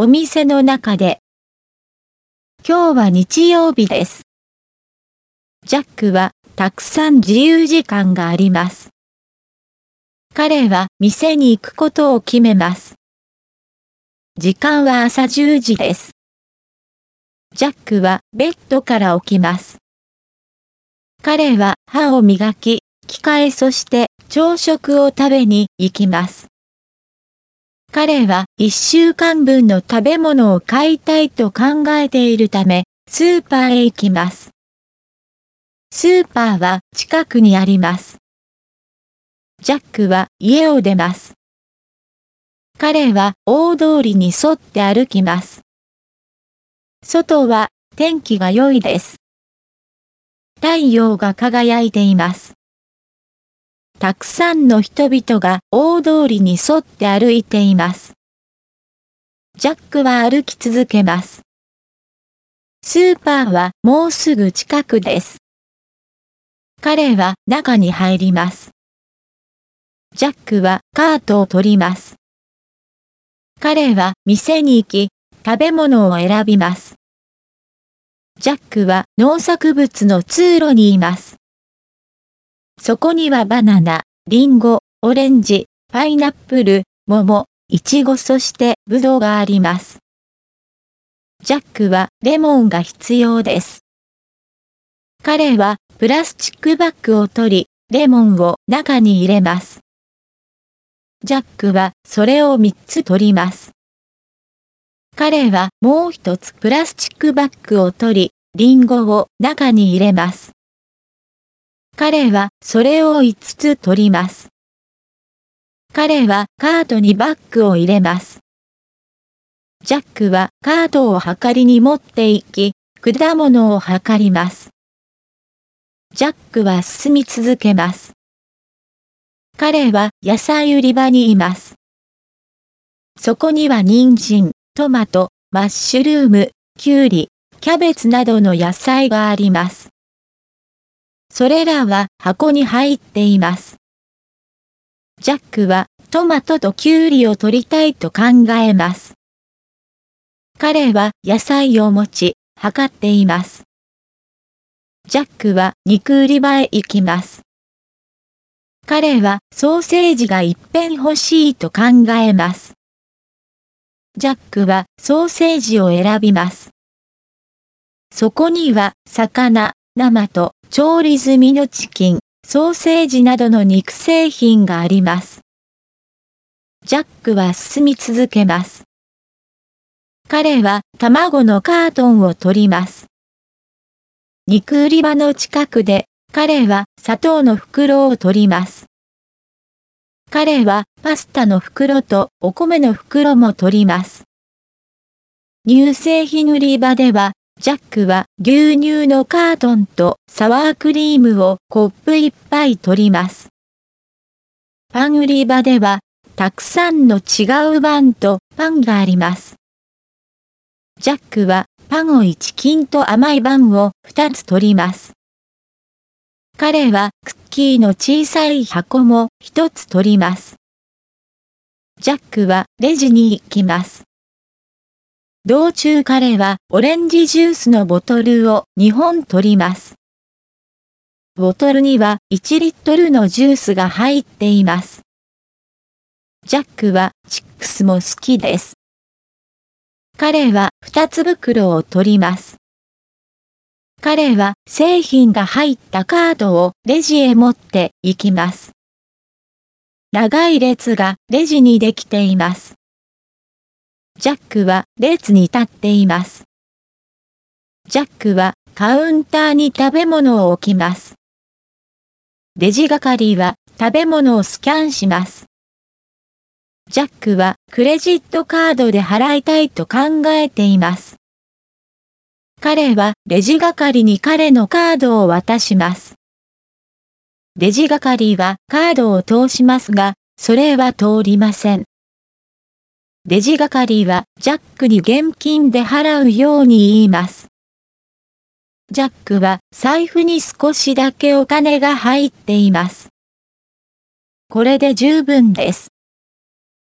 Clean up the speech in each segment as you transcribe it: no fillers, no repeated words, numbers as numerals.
お店の中で。今日は日曜日です。ジャックはたくさん自由時間があります。彼は店に行くことを決めます。時間は朝10時です。ジャックはベッドから起きます。彼は歯を磨き、着替えそして朝食を食べに行きます。彼は1週間分の食べ物を買いたいと考えているため、スーパーへ行きます。スーパーは近くにあります。ジャックは家を出ます。彼は大通りに沿って歩きます。外は天気が良いです。太陽が輝いています。たくさんの人々が大通りに沿って歩いています。ジャックは歩き続けます。スーパーはもうすぐ近くです。彼は中に入ります。ジャックはカートを取ります。彼は店に行き、食べ物を選びます。ジャックは農作物の通路にいます。そこにはバナナ、リンゴ、オレンジ、パイナップル、桃、イチゴそしてブドウがあります。ジャックはレモンが必要です。彼はプラスチックバッグを取り、レモンを中に入れます。ジャックはそれを3つ取ります。彼はもう一つプラスチックバッグを取り、リンゴを中に入れます。彼はそれを5つ取ります。彼はカートにバッグを入れます。ジャックはカートを量りに持って行き、果物を量ります。ジャックは進み続けます。彼は野菜売り場にいます。そこには人参、トマト、マッシュルーム、キュウリ、キャベツなどの野菜があります。それらは箱に入っています。ジャックはトマトとキュウリを取りたいと考えます。彼は野菜を持ち、測っています。ジャックは肉売り場へ行きます。彼はソーセージが一片欲しいと考えます。ジャックはソーセージを選びます。そこには魚、生と調理済みのチキン、ソーセージなどの肉製品があります。ジャックは進み続けます。彼は卵のカートンを取ります。肉売り場の近くで彼は砂糖の袋を取ります。彼はパスタの袋とお米の袋も取ります。乳製品売り場では、ジャックは牛乳のカートンとサワークリームをコップいっぱい取ります。パン売り場では、たくさんの違うパンとパンがあります。ジャックはパンを1斤と甘いパンを2つ取ります。彼はクッキーの小さい箱も1つ取ります。ジャックはレジに行きます。道中彼はオレンジジュースのボトルを2本取ります。ボトルには1リットルのジュースが入っています。ジャックはチップスも好きです。彼は2つ袋を取ります。彼は製品が入ったカードをレジへ持って行きます。長い列がレジにできています。ジャックは列に立っています。ジャックはカウンターに食べ物を置きます。レジ係は食べ物をスキャンします。ジャックはクレジットカードで払いたいと考えています。彼はレジ係に彼のカードを渡します。レジ係はカードを通しますが、それは通りません。レジ係はジャックに現金で払うように言います。ジャックは財布に少しだけお金が入っています。これで十分です。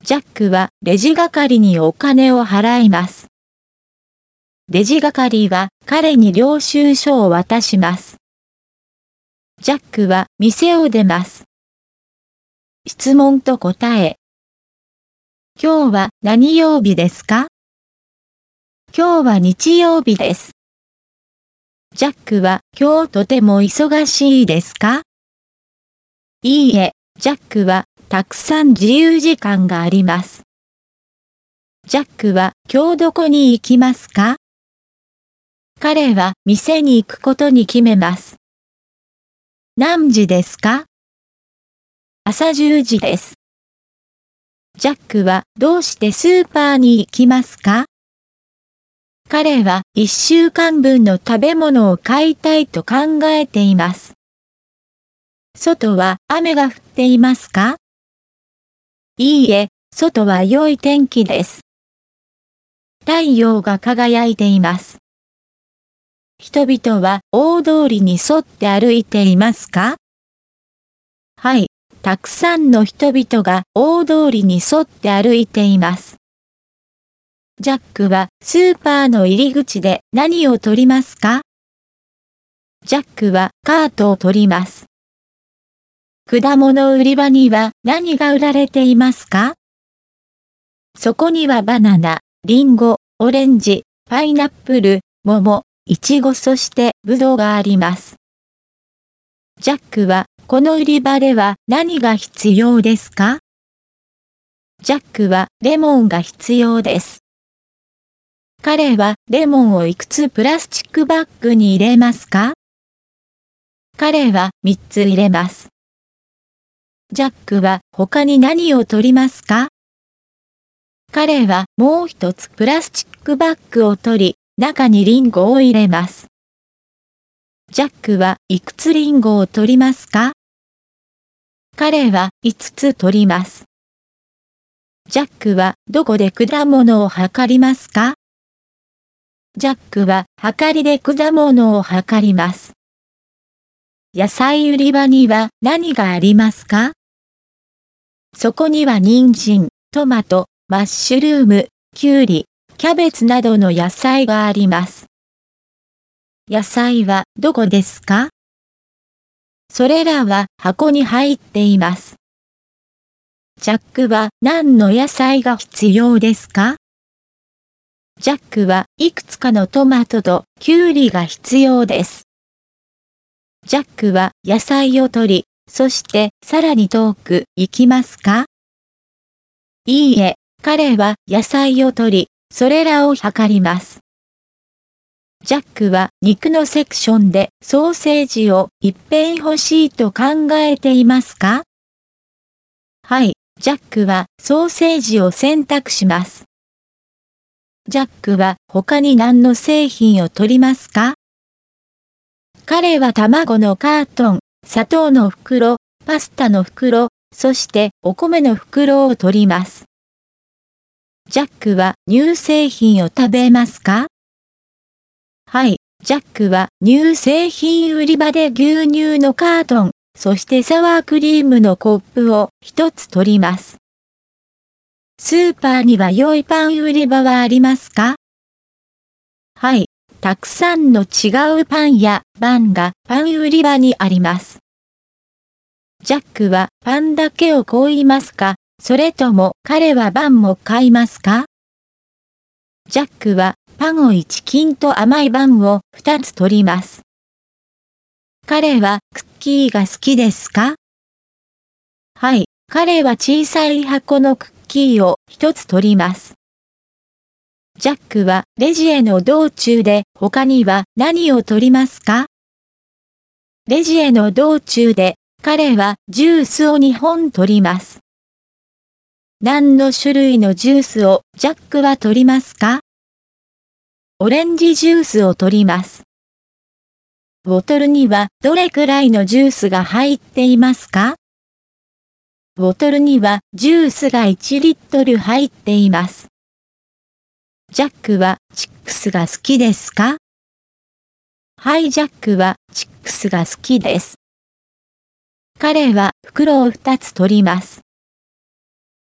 ジャックはレジ係にお金を払います。レジ係は彼に領収書を渡します。ジャックは店を出ます。質問と答え。今日は何曜日ですか？今日は日曜日です。ジャックは今日とても忙しいですか？いいえ、ジャックはたくさん自由時間があります。ジャックは今日どこに行きますか？彼は店に行くことに決めます。何時ですか？朝10時です。ジャックはどうしてスーパーに行きますか？彼は1週間分の食べ物を買いたいと考えています。外は雨が降っていますか？いいえ、外は良い天気です。太陽が輝いています。人々は大通りに沿って歩いていますか？はい、たくさんの人々が大通りに沿って歩いています。ジャックはスーパーの入り口で何を取りますか？ジャックはカートを取ります。果物売り場には何が売られていますか？そこにはバナナ、リンゴ、オレンジ、パイナップル、桃、イチゴそしてブドウがあります。ジャックはこの売り場では何が必要ですか？ジャックはレモンが必要です。彼はレモンをいくつプラスチックバッグに入れますか？彼は3つ入れます。ジャックは他に何を取りますか？彼はもう一つプラスチックバッグを取り、中にリンゴを入れます。ジャックはいくつリンゴを取りますか？彼は5つ取ります。ジャックはどこで果物を測りますか？ジャックは測りで果物を測ります。野菜売り場には何がありますか？そこには人参、トマト、マッシュルーム、キュウリ、キャベツなどの野菜があります。野菜はどこですか？それらは箱に入っています。ジャックは何の野菜が必要ですか？ジャックはいくつかのトマトとキュウリが必要です。ジャックは野菜を取り、そしてさらに遠く行きますか？いいえ、彼は野菜を取り、それらを測ります。ジャックは肉のセクションでソーセージを一片欲しいと考えていますか？はい、ジャックはソーセージを選択します。ジャックは他に何の製品を取りますか？彼は卵のカートン、砂糖の袋、パスタの袋、そしてお米の袋を取ります。ジャックは乳製品を食べますか？はい、ジャックは乳製品売り場で牛乳のカートン、そしてサワークリームのコップを一つ取ります。スーパーには良いパン売り場はありますか？はい、たくさんの違うパンやバンがパン売り場にあります。ジャックはパンだけを買いますか？それとも彼はパンも買いますか？ジャックはパンを1斤と甘いパンを2つ取ります。彼はクッキーが好きですか？はい、彼は小さい箱のクッキーを1つ取ります。ジャックはレジへの道中で他には何を取りますか？レジへの道中で彼はジュースを2本取ります。何の種類のジュースをジャックは取りますか？オレンジジュースを取ります。ボトルにはどれくらいのジュースが入っていますか？ボトルにはジュースが1リットル入っています。ジャックはチップスが好きですか？はい、ジャックはチップスが好きです。彼は袋を2つ取ります。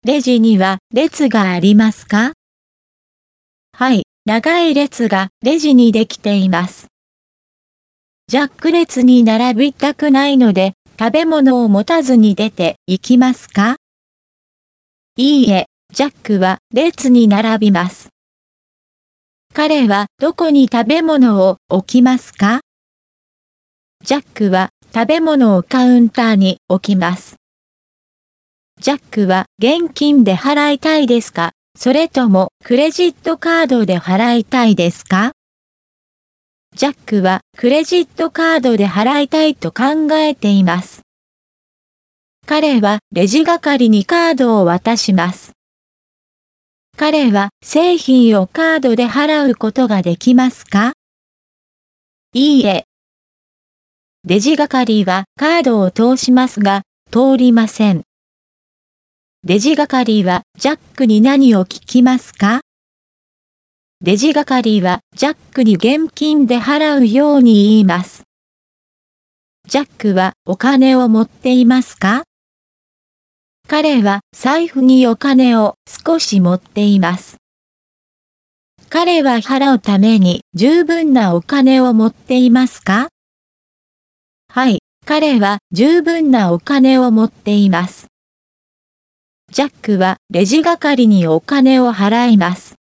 レジには列がありますか？はい、長い列がレジにできています。ジャック列に並びたくないので、食べ物を持たずに出て行きますか？いいえ、ジャックは列に並びます。彼はどこに食べ物を置きますか？ジャックは食べ物をカウンターに置きます。ジャックは現金で払いたいですか？それともクレジットカードで払いたいですか？ジャックはクレジットカードで払いたいと考えています。彼はレジ係にカードを渡します。彼は製品をカードで払うことができますか？いいえ。レジ係はカードを通しますが、通りません。レジ係はジャックに何を聞きますか？レジ係はジャックに現金で払うように言います。ジャックはお金を持っていますか？彼は財布にお金を少し持っています。彼は払うために十分なお金を持っていますか？はい、彼は十分なお金を持っています。ジャックはレジ係にお金を払います。